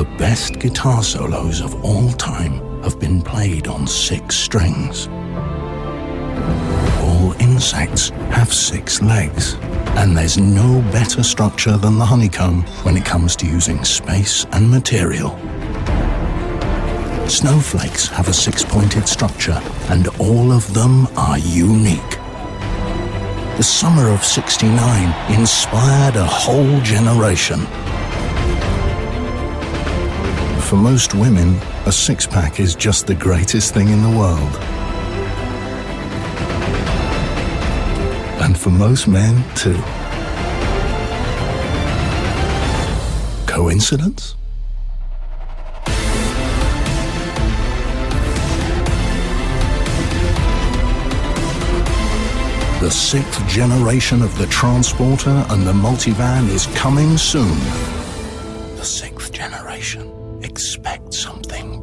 The best guitar solos of all time have been played on 6 strings. All insects have 6 legs, and there's no better structure than the honeycomb when it comes to using space and material. Snowflakes have a 6-pointed structure, and all of them are unique. The summer of '69 inspired a whole generation. For most women, a six-pack is just the greatest thing in the world. And for most men, too. Coincidence? The 6th generation of the Transporter and the Multivan is coming soon. The 6th generation. Expect something